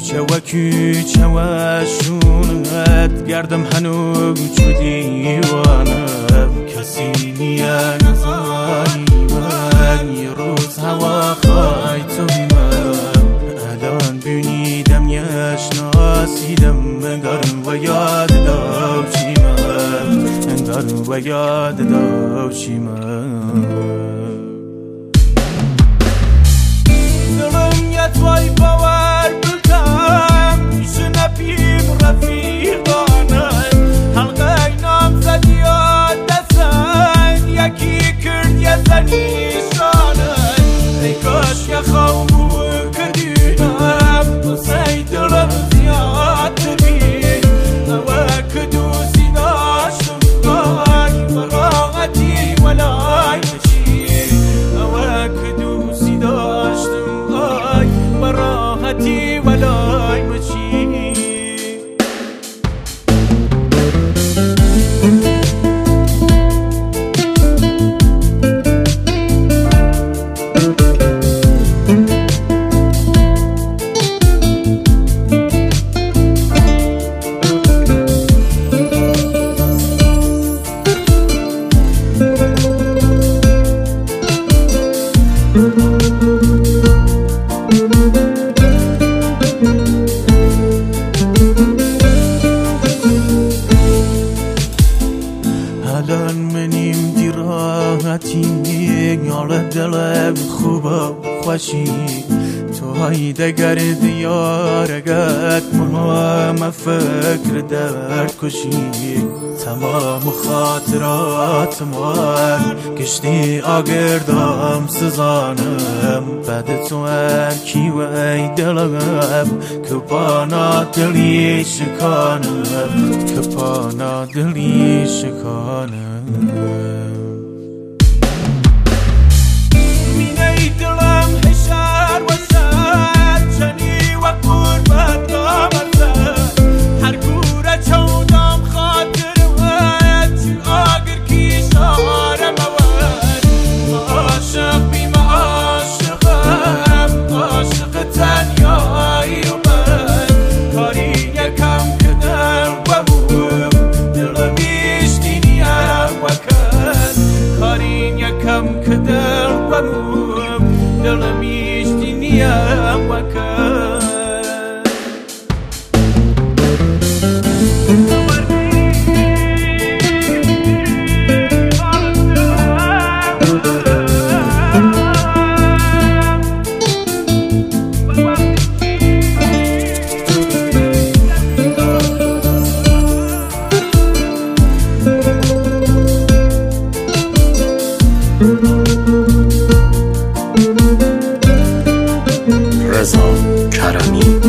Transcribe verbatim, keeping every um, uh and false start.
شوكي شواشونت گردم هنو چو دیوانه کسی نیا نزانی من یه روز هوا خواهی تو من الان بینیدم یشناسیدم انگارم و یاد داشتی من انگارم و یاد داشتی من دلم یه توی باور بلتم میشه نپیم رفیقانم حلقه نام زدی یاد دستن یکی کرد یه زنیشانم ای کاش یه خوامو کردینم واسه دلم زیاد تبین اوه که دوستی داشتم آی براغتی ولای مشی اوه که دوستی داشتم آی براغتی ولای مشی الان منیم دی راحتی یال دلم خوبه خوشی تو های دگر دیارگت ما فکر درد کشی تمام خاطرات من کشتی آگردم سزانم بعد تو هرکی و ای دلم که پانا دلی شکانم که پانا دلی شکانم مینه دلم هشار و شد چنی و قربت آمدن هر گوره چودم خاطر ود چو آگر کیشارم ود عاشق بیم عاشقم عاشق تنیایی و من کاری یکم کدم و بوم دلم بیشتینیم و کن کاری یکم کدم و بوم دلم بیشتینیم و کن رضا کرمی